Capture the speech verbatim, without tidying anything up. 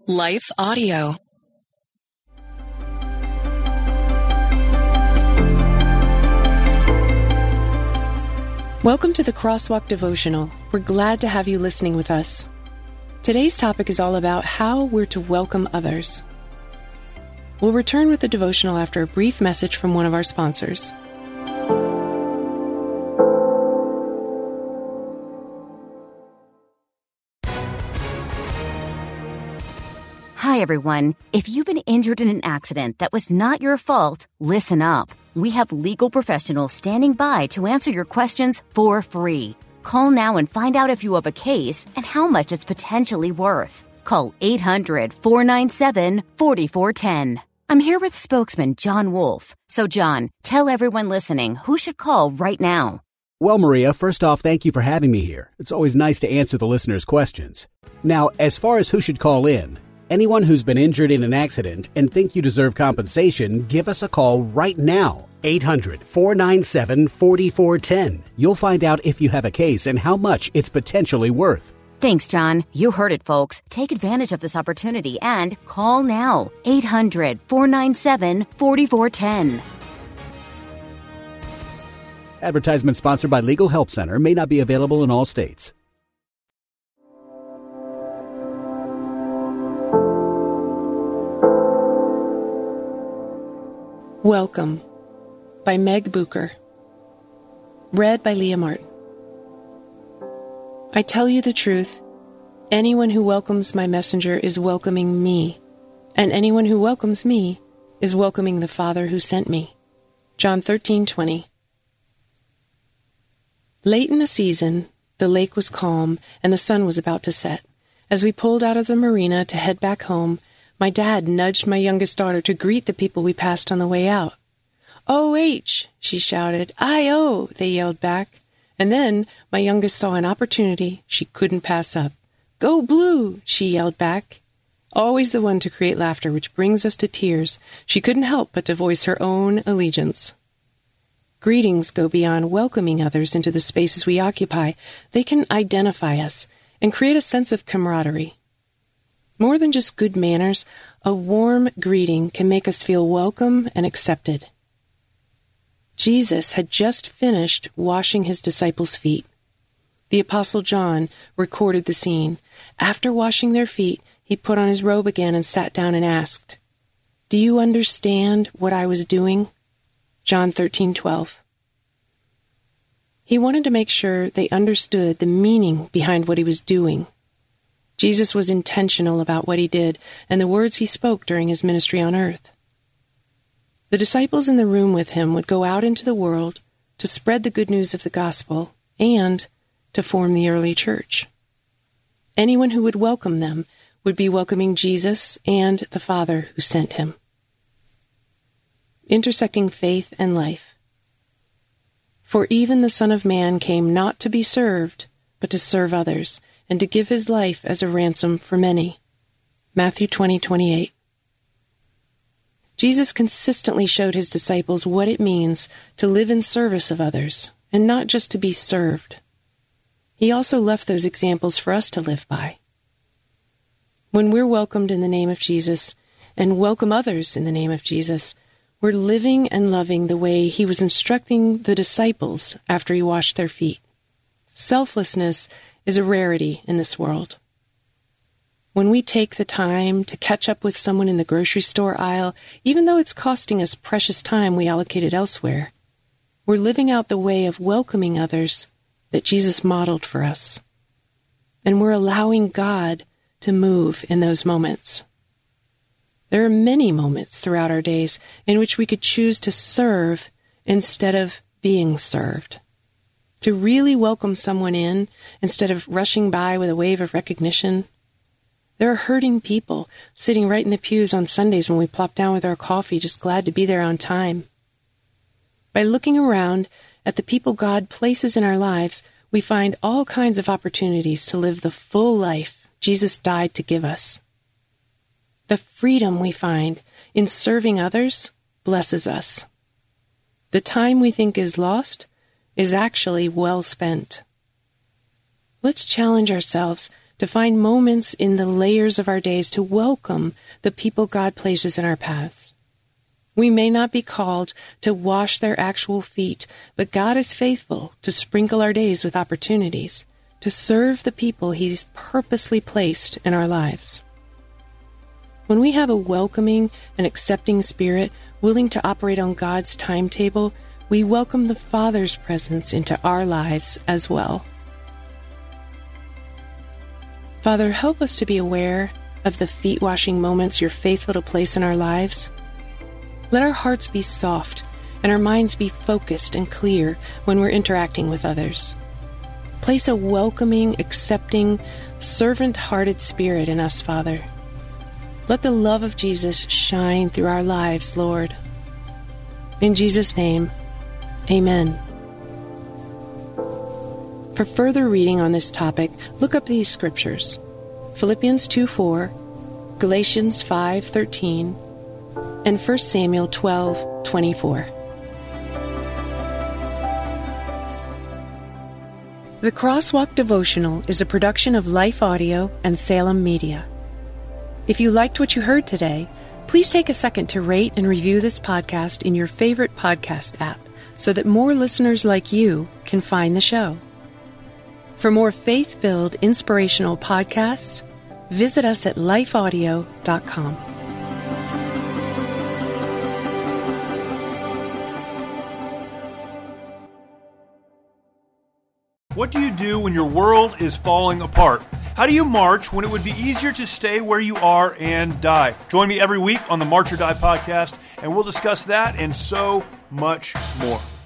Life Audio. Welcome to the Crosswalk Devotional. We're glad to have you listening with us. Today's topic is all about how we're to welcome others. We'll return with the devotional after a brief message from one of our sponsors. Hi, everyone. If you've been injured in an accident that was not your fault, listen up. We have legal professionals standing by to answer your questions for free. Call now and find out if you have a case and how much it's potentially worth. Call eight hundred, four nine seven, four four one zero. I'm here with spokesman John Wolf. So, John, tell everyone listening who should call right now. Well, Maria, first off, thank you for having me here. It's always nice to answer the listeners' questions. Now, as far as who should call in, anyone who's been injured in an accident and think you deserve compensation, give us a call right now. eight hundred, four nine seven, four four one zero. You'll find out if you have a case and how much it's potentially worth. Thanks, John. You heard it, folks. Take advantage of this opportunity and call now. eight hundred, four nine seven, four four one zero. Advertisement sponsored by Legal Help Center. May not be available in all states. Welcome by Meg Booker. Read by Leah Martin. I tell you the truth, anyone who welcomes my messenger is welcoming me, and anyone who welcomes me is welcoming the Father who sent me. John thirteen twenty. Late in the season, the lake was calm and the sun was about to set. As we pulled out of the marina to head back home, my dad nudged my youngest daughter to greet the people we passed on the way out. O H, she shouted. I O, they yelled back. And then my youngest saw an opportunity she couldn't pass up. Go Blue, she yelled back. Always the one to create laughter which brings us to tears, she couldn't help but to voice her own allegiance. Greetings go beyond welcoming others into the spaces we occupy. They can identify us and create a sense of camaraderie. More than just good manners, a warm greeting can make us feel welcome and accepted. Jesus had just finished washing his disciples' feet. The Apostle John recorded the scene. After washing their feet, he put on his robe again and sat down and asked, "Do you understand what I was doing?" John thirteen twelve. He wanted to make sure they understood the meaning behind what he was doing. Jesus was intentional about what he did and the words he spoke during his ministry on earth. The disciples in the room with him would go out into the world to spread the good news of the gospel and to form the early church. Anyone who would welcome them would be welcoming Jesus and the Father who sent him. Intersecting faith and life. For even the Son of Man came not to be served, but to serve others, and to give his life as a ransom for many. Matthew twenty twenty-eight. Jesus consistently showed his disciples what it means to live in service of others, and not just to be served. He also left those examples for us to live by. When we're welcomed in the name of Jesus, and welcome others in the name of Jesus, we're living and loving the way he was instructing the disciples after he washed their feet. Selflessness is a rarity in this world. When we take the time to catch up with someone in the grocery store aisle, even though it's costing us precious time we allocated elsewhere, we're living out the way of welcoming others that Jesus modeled for us. And we're allowing God to move in those moments. There are many moments throughout our days in which we could choose to serve instead of being served. To really welcome someone in instead of rushing by with a wave of recognition. There are hurting people sitting right in the pews on Sundays when we plop down with our coffee, just glad to be there on time. By looking around at the people God places in our lives, we find all kinds of opportunities to live the full life Jesus died to give us. The freedom we find in serving others blesses us. The time we think is lost is actually well spent. Let's challenge ourselves to find moments in the layers of our days to welcome the people God places in our paths. We may not be called to wash their actual feet, but God is faithful to sprinkle our days with opportunities to serve the people He's purposely placed in our lives. When we have a welcoming and accepting spirit, willing to operate on God's timetable, we welcome the Father's presence into our lives as well. Father, help us to be aware of the feet-washing moments You're faithful to place in our lives. Let our hearts be soft and our minds be focused and clear when we're interacting with others. Place a welcoming, accepting, servant-hearted spirit in us, Father. Let the love of Jesus shine through our lives, Lord. In Jesus' name, amen. For further reading on this topic, look up these scriptures: Philippians two four, Galatians five thirteen, and First Samuel twelve twenty-four. The Crosswalk Devotional is a production of Life Audio and Salem Media. If you liked what you heard today, please take a second to rate and review this podcast in your favorite podcast app so that more listeners like you can find the show. For more faith-filled, inspirational podcasts, visit us at life audio dot com. What do you do when your world is falling apart? How do you march when it would be easier to stay where you are and die? Join me every week on the March or Die podcast, and we'll discuss that and so much more.